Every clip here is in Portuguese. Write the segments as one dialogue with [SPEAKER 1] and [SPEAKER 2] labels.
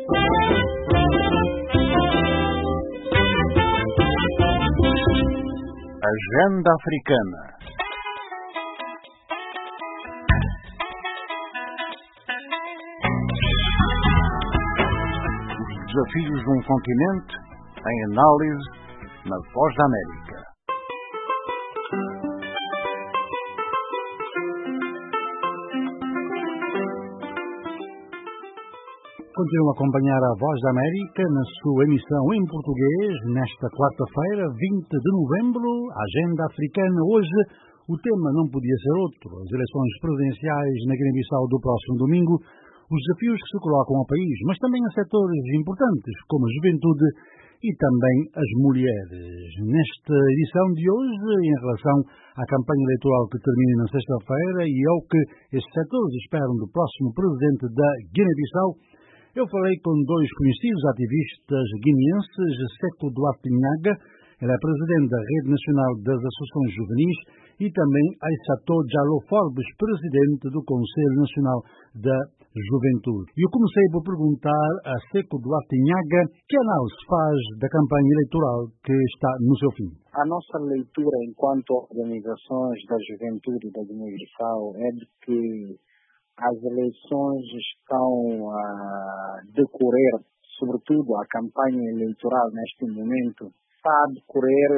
[SPEAKER 1] Agenda Africana. Os desafios de um continente em análise na Voz da América. Continuam a acompanhar a Voz da América na sua emissão em português nesta quarta-feira, 20 de novembro, a Agenda Africana. Hoje o tema não podia ser outro: as eleições presidenciais na Guiné-Bissau do próximo domingo, os desafios que se colocam ao país, mas também a setores importantes como a juventude e também as mulheres. Nesta edição de hoje, em relação à campanha eleitoral que termina na sexta-feira e ao que estes setores esperam do próximo presidente da Guiné-Bissau, eu falei com dois conhecidos ativistas guineenses, Sékou Duarte Nhaga, ele é presidente da Rede Nacional das Associações Juvenis, e também Aissatou Diallo Forbes, presidente do Conselho Nacional da Juventude. E eu comecei por perguntar a Sékou Duarte Nhaga que análise faz da campanha eleitoral que está no seu fim.
[SPEAKER 2] A nossa leitura enquanto organizações da juventude da Guiné-Bissau é de que as eleições estão a decorrer, sobretudo a campanha eleitoral neste momento, está a decorrer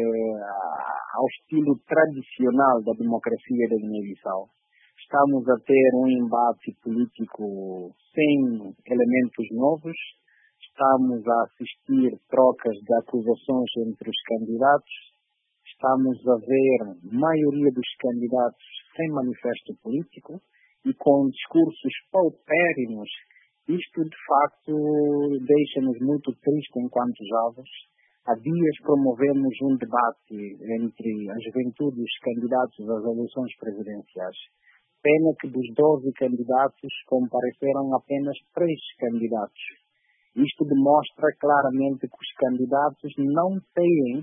[SPEAKER 2] ao estilo tradicional da democracia da Guiné-Bissau. Estamos a ter um embate político sem elementos novos, estamos a assistir trocas de acusações entre os candidatos, estamos a ver a maioria dos candidatos sem manifesto político, e com discursos paupérrimos. Isto, de facto, deixa-nos muito tristes enquanto jovens. Há dias promovemos um debate entre a juventude e os candidatos às eleições presidenciais. Pena que dos 12 candidatos compareceram apenas 3 candidatos. Isto demonstra claramente que os candidatos não têm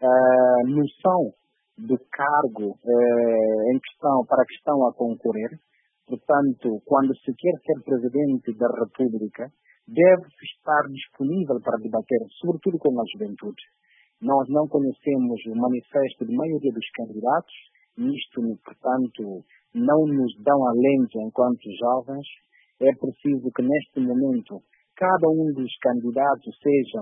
[SPEAKER 2] noção do cargo em questão, para que estão a concorrer. Portanto, quando se quer ser presidente da República, deve estar disponível para debater, sobretudo com a juventude. Nós não conhecemos o manifesto de maioria dos candidatos, e isto, portanto, não nos dá um alento enquanto jovens. É preciso que, neste momento, cada um dos candidatos seja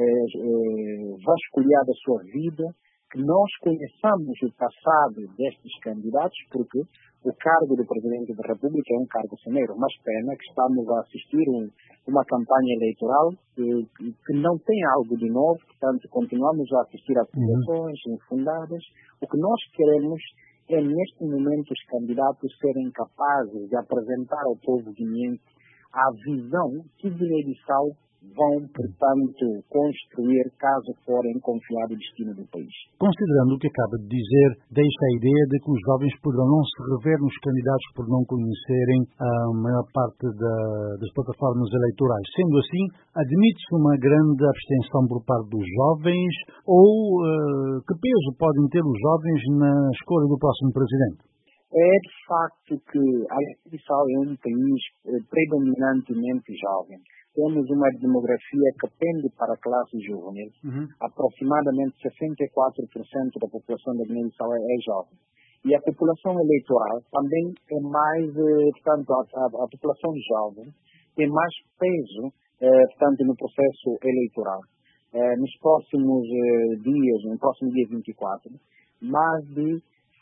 [SPEAKER 2] vasculhado a sua vida, que nós conheçamos o passado destes candidatos, porque o cargo do Presidente da República é um cargo efêmero, mas pena que estamos a assistir uma campanha eleitoral que não tem algo de novo, portanto continuamos a assistir a acusações infundadas. O que nós queremos é, neste momento, os candidatos serem capazes de apresentar ao povo guineense a visão que Guiné-Bissau vão, portanto, construir caso forem confiar o destino do país.
[SPEAKER 1] Considerando o que acaba de dizer, deixa a ideia de que os jovens poderão não se rever nos candidatos por não conhecerem a maior parte das plataformas eleitorais. Sendo assim, admite-se uma grande abstenção por parte dos jovens ou que peso podem ter os jovens na escolha do próximo presidente?
[SPEAKER 2] É de facto que a Guiné-Bissau é um país predominantemente jovem. Temos uma demografia que pende para a classe juvenil. Aproximadamente 64% da população da Guiné-Bissau é jovem. E a população eleitoral também é mais, portanto, a população jovem tem mais peso, portanto, no processo eleitoral. Nos próximos dias, no próximo dia 24, mais de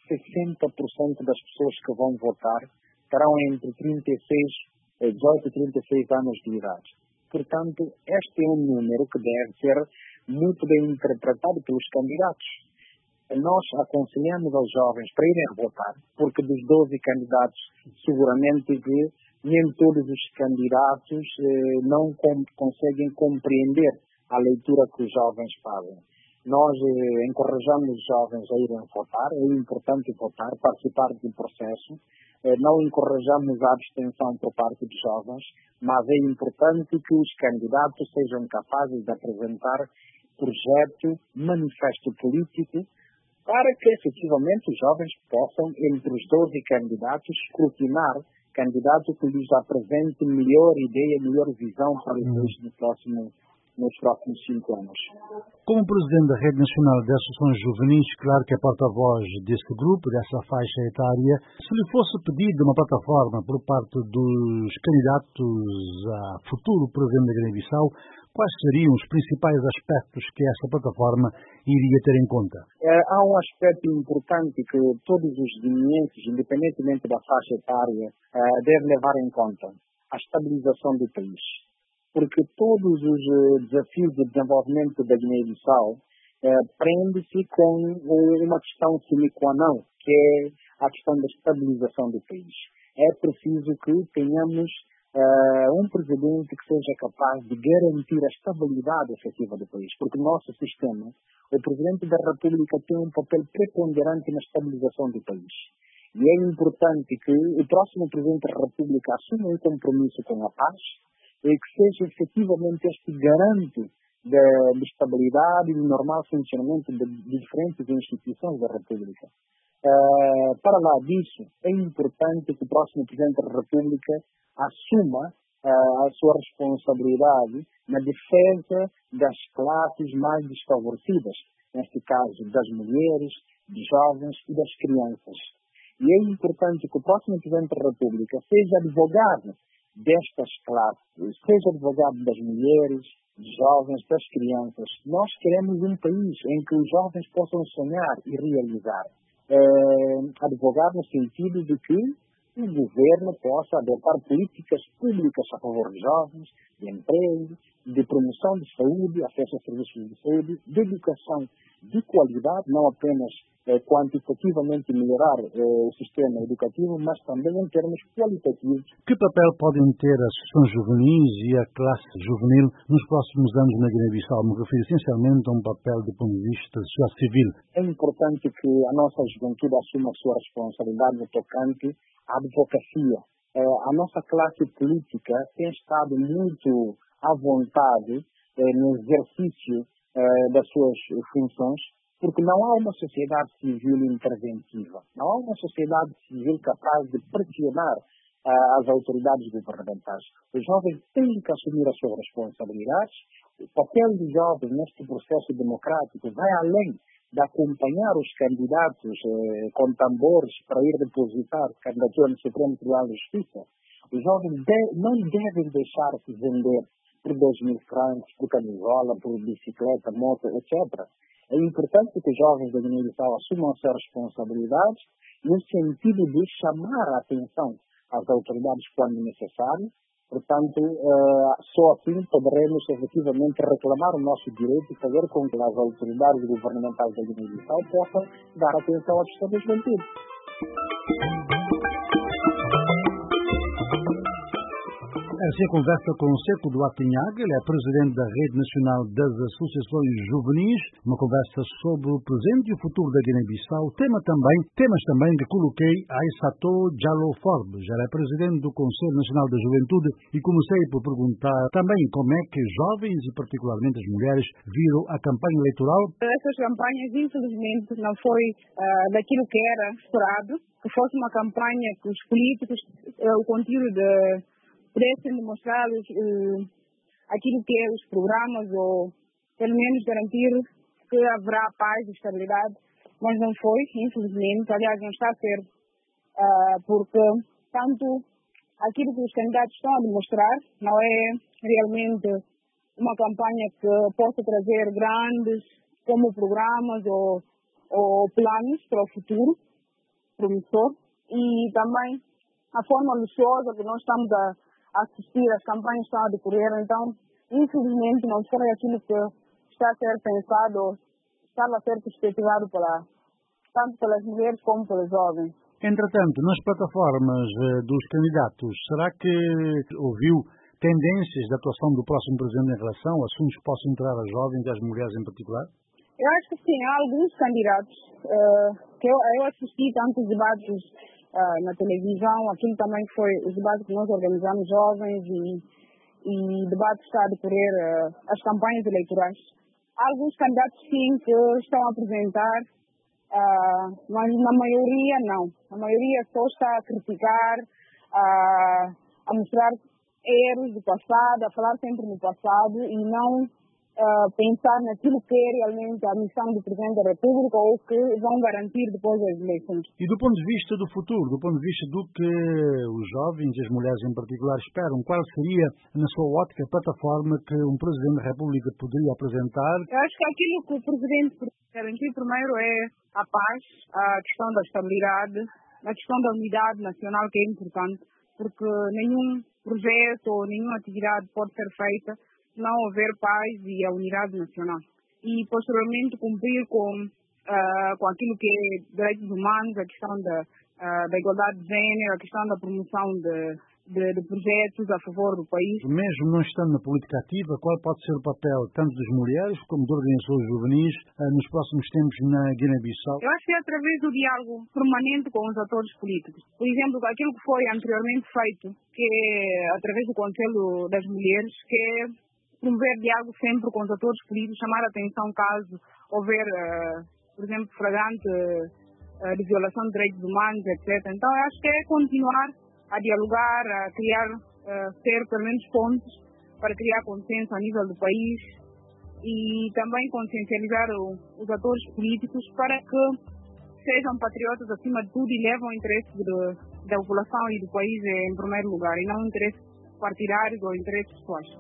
[SPEAKER 2] 60% das pessoas que vão votar terão entre 18 e 36 anos de idade. Portanto, este é um número que deve ser muito bem interpretado pelos candidatos. Nós aconselhamos aos jovens para irem votar, porque dos 12 candidatos, seguramente que nem todos os candidatos não conseguem compreender a leitura que os jovens fazem. Nós encorajamos os jovens a irem votar, é importante votar, participar do processo. Não encorajamos a abstenção por parte dos jovens, mas é importante que os candidatos sejam capazes de apresentar projeto, manifesto político, para que efetivamente os jovens possam, entre os 12 candidatos, escrutinar candidato que lhes apresente melhor ideia, melhor visão para o país nos próximos 5 anos.
[SPEAKER 1] Como presidente da Rede Nacional de Associações Juvenis, claro que é porta-voz desse grupo, dessa faixa etária, se lhe fosse pedido uma plataforma por parte dos candidatos a futuro presidente da Guiné-Bissau, quais seriam os principais aspectos que essa plataforma iria ter em conta?
[SPEAKER 2] Há um aspecto importante que todos os guineenses, independentemente da faixa etária, devem levar em conta: a estabilização do país. Porque todos os desafios de desenvolvimento da Guiné-Bissau prende-se com uma questão sine qua non, que é a questão da estabilização do país. É preciso que tenhamos um presidente que seja capaz de garantir a estabilidade efetiva do país, porque no nosso sistema, o presidente da República tem um papel preponderante na estabilização do país. E é importante que o próximo presidente da República assuma um compromisso com a paz, e que seja efetivamente este garante de estabilidade e de normal funcionamento de diferentes instituições da República. Para lá disso, é importante que o próximo Presidente da República assuma a sua responsabilidade na defesa das classes mais desfavorecidas, neste caso das mulheres, dos jovens e das crianças. E é importante que o próximo Presidente da República seja advogado destas classes, seja advogado das mulheres, dos jovens, das crianças. Nós queremos um país em que os jovens possam sonhar e realizar. Advogar no sentido de que o governo possa adotar políticas públicas a favor dos jovens, de emprego, de promoção de saúde, acesso a serviços de saúde, de educação de qualidade, não apenas quantitativamente melhorar o sistema educativo, mas também em termos qualitativos.
[SPEAKER 1] Que papel podem ter as associações juvenis e a classe juvenil nos próximos anos na Guiné-Bissau? Me refiro essencialmente a um papel do ponto de vista social civil.
[SPEAKER 2] É importante que a nossa juventude assuma a sua responsabilidade no tocante à advocacia. A nossa classe política tem estado muito à vontade no exercício das suas funções, porque não há uma sociedade civil interventiva, não há uma sociedade civil capaz de pressionar as autoridades governamentais. Os jovens têm que assumir as suas responsabilidades. O papel dos jovens neste processo democrático vai além de acompanhar os candidatos com tambores para ir depositar candidatura no Supremo Tribunal de Justiça. Os jovens não devem deixar-se vender por 2.000 francos, por camisola, por bicicleta, moto, etc. É importante que os jovens da Guiné-Bissau assumam as suas responsabilidades no sentido de chamar a atenção às autoridades quando necessário. Portanto, só assim poderemos efetivamente reclamar o nosso direito e fazer com que as autoridades governamentais da Guiné-Bissau possam dar atenção à questão da juventude.
[SPEAKER 1] Essa é a conversa com Seco Duarte Inhaga, ele é presidente da Rede Nacional das Associações Juvenis, uma conversa sobre o presente e o futuro da Guiné-Bissau, temas também que coloquei a Aissatou Diallo Forbes, ela é presidente do Conselho Nacional da Juventude, e comecei por perguntar também como é que jovens e particularmente as mulheres viram a campanha eleitoral.
[SPEAKER 3] Essas campanhas, infelizmente, não foi daquilo que era esperado, que fosse uma campanha que os políticos, o conteúdo pudessem demonstrar aquilo que é os programas, ou pelo menos garantir que haverá paz e estabilidade, mas não foi, infelizmente. Aliás, não está a ser, porque tanto aquilo que os candidatos estão a demonstrar não é realmente uma campanha que possa trazer grandes como programas ou planos para o futuro promissor, e também a forma luxuosa que nós estamos a assistir, as campanhas estão a decorrer. Então, infelizmente, não foi aquilo que está a ser pensado, estava a ser perspectivado tanto pelas mulheres como pelos jovens.
[SPEAKER 1] Entretanto, nas plataformas dos candidatos, será que ouviu tendências de atuação do próximo presidente em relação a assuntos que possam entrar as jovens e as mulheres em particular?
[SPEAKER 3] Eu acho que sim, há alguns candidatos que eu assisti tantos debates na televisão, aquilo também foi os debates que nós organizamos jovens e debates que está a decorrer as campanhas eleitorais. Há alguns candidatos sim que estão a apresentar, mas na maioria não. A maioria só está a criticar, a mostrar erros do passado, a falar sempre no passado e não pensar naquilo que é realmente a missão do Presidente da República ou que vão garantir depois das eleições.
[SPEAKER 1] E do ponto de vista do futuro, do ponto de vista do que os jovens e as mulheres em particular esperam, qual seria, na sua ótica, a plataforma que um Presidente da República poderia apresentar?
[SPEAKER 3] Eu acho que aquilo que o Presidente garantiu primeiro é a paz, a questão da estabilidade, a questão da unidade nacional, que é importante, porque nenhum projeto ou nenhuma atividade pode ser feita se não houver paz e a unidade nacional. E, posteriormente, cumprir com aquilo que é direitos humanos, a questão da igualdade de género, a questão da promoção de projetos a favor do país.
[SPEAKER 1] Mesmo não estando na política ativa, qual pode ser o papel tanto das mulheres como de organizações juvenis nos próximos tempos na Guiné-Bissau?
[SPEAKER 3] Eu acho que é através do diálogo permanente com os atores políticos. Por exemplo, aquilo que foi anteriormente feito, que é através do Conselho das Mulheres, que é promover diálogo sempre com os atores políticos, chamar a atenção caso houver, por exemplo, flagrante de violação de direitos humanos, etc. Então, eu acho que é continuar a dialogar, a criar, ter pelo menos pontos para criar consenso a nível do país e também consciencializar os atores políticos para que sejam patriotas acima de tudo e levam o interesse da população e do país em primeiro lugar e não interesses partidários ou interesses pessoais.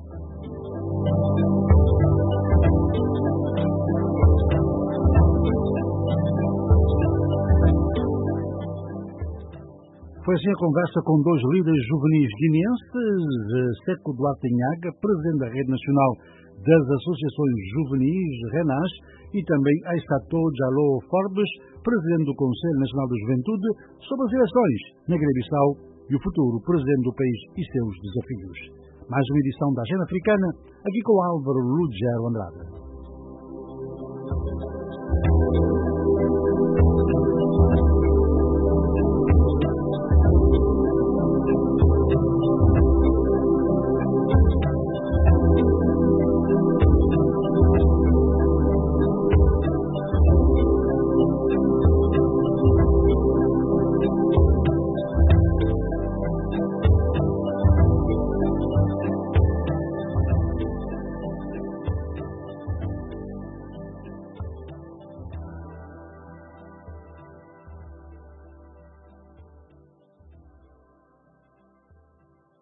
[SPEAKER 1] Foi assim a conversa com dois líderes juvenis guineenses, Seco Duarte Inhaga, presidente da Rede Nacional das Associações Juvenis, RENAS, e também Aissatou Diallo Forbes, presidente do Conselho Nacional da Juventude, sobre as eleições na Guiné-Bissau e o futuro presidente do país e seus desafios. Mais uma edição da Agenda Africana, aqui com Álvaro Lugero Andrade.